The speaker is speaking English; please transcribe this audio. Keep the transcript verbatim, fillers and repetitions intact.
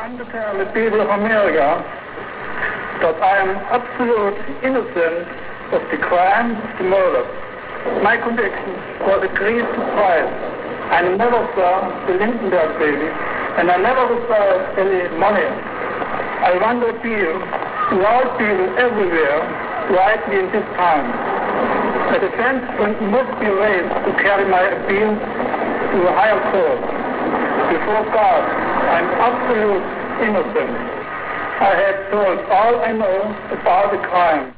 want to tell the people of America that I am absolutely innocent of the crime, the murder. My conviction was a great surprise. I never saw the Lindenberg baby, and I never received any money. I want to appeal to all people everywhere, rightly in this time. A defense must be raised to carry my appeal to a higher court. Before God, I am absolutely innocent. I have told all I know about the crime.